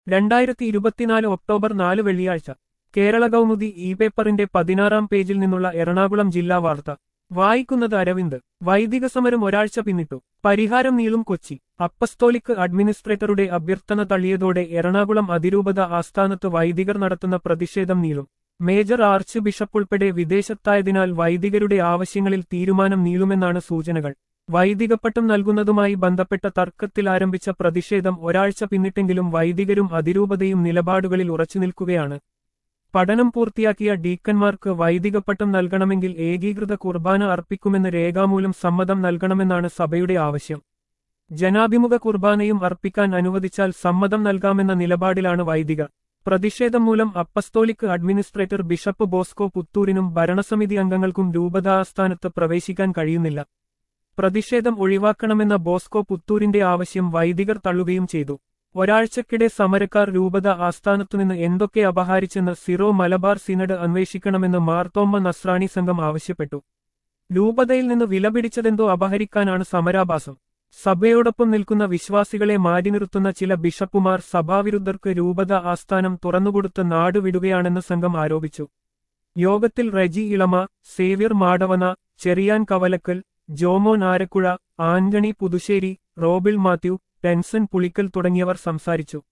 2024 October 4 വെള്ളിയാഴ്ച Kerala Kaumudi E പേപ്പറിന്റെ 16-ാം പേജിൽ നിന്നുള്ള എറണാകുളം ജില്ലാ വാർത്ത വായിക്കുന്നത് അരവിന്ദ്. വൈദിക സമരം ഒരാഴ്ച പിന്നിട്ടു. പരിഹാരം നീളും കൊച്ചി. അപ്പസ്തോലിക് അഡ്മിനിസ്ട്രേറ്ററുടെ അഭ്യർത്ഥന തള്ളിയതോടെ എറണാകുളം അതിരൂപത ആസ്ഥാനത്ത് വൈദികർ നടത്തുന്ന പ്രതിഷേധം നീളും. മേജർ ആർച്ച് ബിഷപ്പുൾപ്പെടെ വിദേശത്തായതിനാൽ വൈദികരുടെ ആവശ്യങ്ങളിൽ തീരുമാനം നീളുമെന്നാണ് സൂചനകൾ. വൈദികപ്പട്ടം നൽകുന്നതുമായി ബന്ധപ്പെട്ട തർക്കത്തിൽ ആരംഭിച്ച പ്രതിഷേധം ഒരാഴ്ച പിന്നിട്ടെങ്കിലും വൈദികരും അതിരൂപതയും നിലപാടുകളിൽ ഉറച്ചുനിൽക്കുകയാണ്. പഠനം പൂർത്തിയാക്കിയ ഡീക്കന്മാർക്ക് വൈദികപ്പട്ടം നൽകണമെങ്കിൽ ഏകീകൃത കുർബാന അർപ്പിക്കുമെന്ന് രേഖാമൂലം സമ്മതം നൽകണമെന്നാണ് സഭയുടെ ആവശ്യം. ജനാഭിമുഖ കുർബാനയും അർപ്പിക്കാൻ അനുവദിച്ചാൽ സമ്മതം നൽകാമെന്ന നിലപാടിലാണ് വൈദികർ. പ്രതിഷേധം മൂലം അപ്പസ്തോലിക് അഡ്മിനിസ്ട്രേറ്റർ ബിഷപ്പ് ബോസ്കോ പുത്തൂരിനും ഭരണസമിതി അംഗങ്ങൾക്കും രൂപതാസ്ഥാനത്ത് പ്രവേശിക്കാൻ കഴിയുന്നില്ല. പ്രതിഷേധം ഒഴിവാക്കണമെന്ന ബോസ്കോ പുത്തൂരിന്റെ ആവശ്യം വൈദികർ തള്ളുകയും ചെയ്തു. ഒരാഴ്ചക്കിടെ സമരക്കാർ രൂപത ആസ്ഥാനത്തുനിന്ന് എന്തൊക്കെ അപഹരിച്ചെന്ന് സിറോ മലബാർ സിനഡ് അന്വേഷിക്കണമെന്ന് മാർത്തോമ്മ നസ്രാണി സംഘം ആവശ്യപ്പെട്ടു. രൂപതയിൽ നിന്ന് വിലപിടിച്ചതെന്തോ അപഹരിക്കാനാണ് സമരാഭാസം. സഭയോടൊപ്പം നിൽക്കുന്ന വിശ്വാസികളെ മാറ്റി നിർത്തുന്ന ചില ബിഷപ്പുമാർ സഭാവിരുദ്ധർക്ക് രൂപത ആസ്ഥാനം തുറന്നുകൊടുത്ത് നാടുവിടുകയാണെന്ന് സംഘം ആരോപിച്ചു. യോഗത്തിൽ റെജി ഇളമ, സേവ്യർ മാടവന, ചെറിയാൻ കവലക്കൽ, ജോമോൻ ആരക്കുഴ, ആന്റണി പുതുശ്ശേരി, റോബിൾ മാത്യു, ടെൻസൺ പുളിക്കൽ തുടങ്ങിയവർ സംസാരിച്ചു.